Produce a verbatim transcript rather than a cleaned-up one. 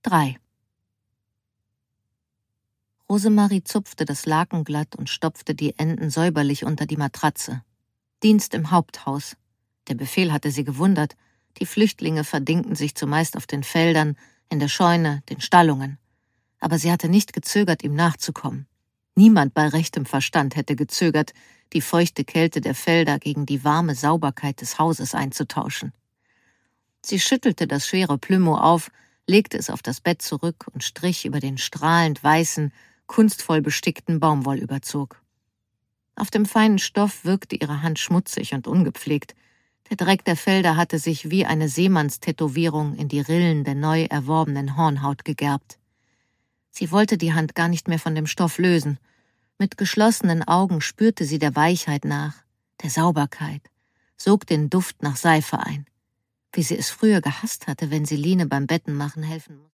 drei. Rosemarie zupfte das Laken glatt und stopfte die Enden säuberlich unter die Matratze. Dienst im Haupthaus. Der Befehl hatte sie gewundert. Die Flüchtlinge verdingten sich zumeist auf den Feldern, in der Scheune, den Stallungen. Aber sie hatte nicht gezögert, ihm nachzukommen. Niemand bei rechtem Verstand hätte gezögert, die feuchte Kälte der Felder gegen die warme Sauberkeit des Hauses einzutauschen. Sie schüttelte das schwere Plümo auf, legte es auf das Bett zurück und strich über den strahlend weißen, kunstvoll bestickten Baumwollüberzug. Auf dem feinen Stoff wirkte ihre Hand schmutzig und ungepflegt. Der Dreck der Felder hatte sich wie eine Seemannstätowierung in die Rillen der neu erworbenen Hornhaut gegerbt. Sie wollte die Hand gar nicht mehr von dem Stoff lösen. Mit geschlossenen Augen spürte sie der Weichheit nach, der Sauberkeit, sog den Duft nach Seife ein. Wie sie es früher gehasst hatte, wenn sie Line beim Bettenmachen helfen musste.